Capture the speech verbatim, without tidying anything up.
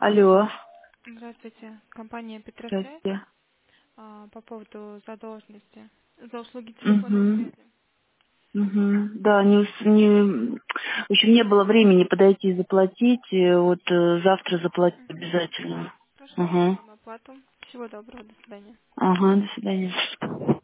Алло, Здравствуйте. Компания Петросвязь. здрасте. А, по поводу задолженности за услуги телефонной Угу. связи. Угу. Да, не, ус- не, в общем, не было времени подойти и заплатить. и Вот э, завтра заплатить Мгм. обязательно. Хорошо, Угу. сделаем оплату. Всего доброго, до свидания. Ага, до свидания.